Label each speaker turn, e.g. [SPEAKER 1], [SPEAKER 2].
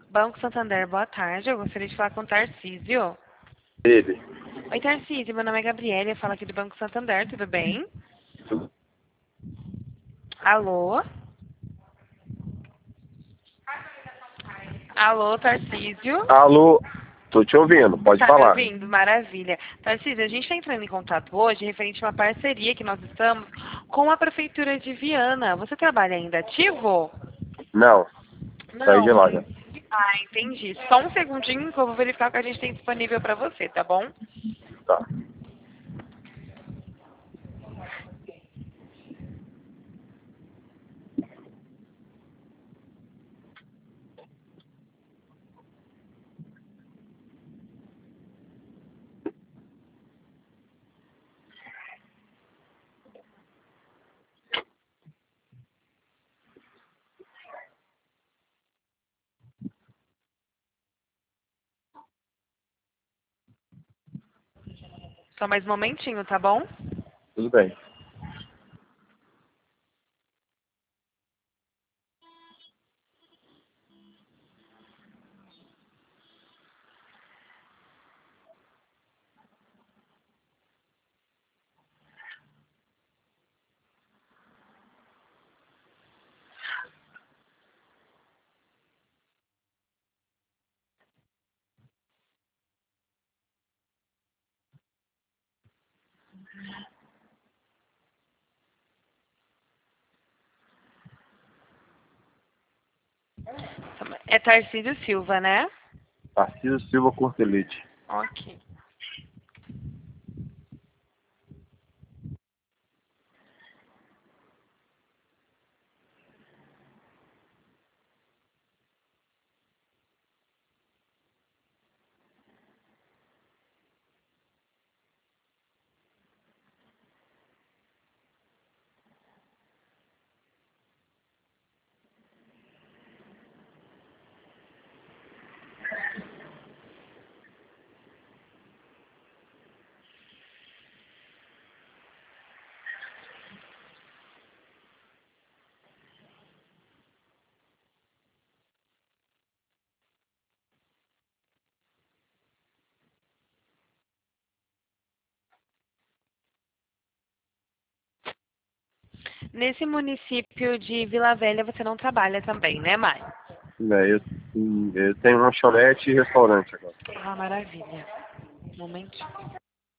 [SPEAKER 1] Banco Santander, boa tarde. Eu gostaria de falar com o Tarcísio.
[SPEAKER 2] Ele.
[SPEAKER 1] Oi, Tarcísio. Meu nome é Gabriela. Eu falo aqui do Banco Santander. Tudo bem? Alô? Alô, Tarcísio?
[SPEAKER 2] Alô, tô te ouvindo, pode
[SPEAKER 1] Tá me
[SPEAKER 2] falar.
[SPEAKER 1] ouvindo? Maravilha. Tarcísio, a gente está entrando em contato hoje referente a uma parceria que nós estamos com a Prefeitura de Viana. Você trabalha ainda ativo?
[SPEAKER 2] Não, saí de
[SPEAKER 1] Não.
[SPEAKER 2] lá já.
[SPEAKER 1] Ah, entendi. Só um segundinho que eu vou verificar o que a gente tem disponível para você, tá bom?
[SPEAKER 2] Tá.
[SPEAKER 1] Só mais um momentinho, tá bom?
[SPEAKER 2] Tudo bem.
[SPEAKER 1] É Tarcísio Silva, né?
[SPEAKER 2] Tarcísio Silva Cortelete.
[SPEAKER 1] Ok. Nesse município de Vila Velha você não trabalha também, né, Mai?
[SPEAKER 2] É, eu tenho lanchonete e restaurante agora.
[SPEAKER 1] Ah, maravilha. Um momento.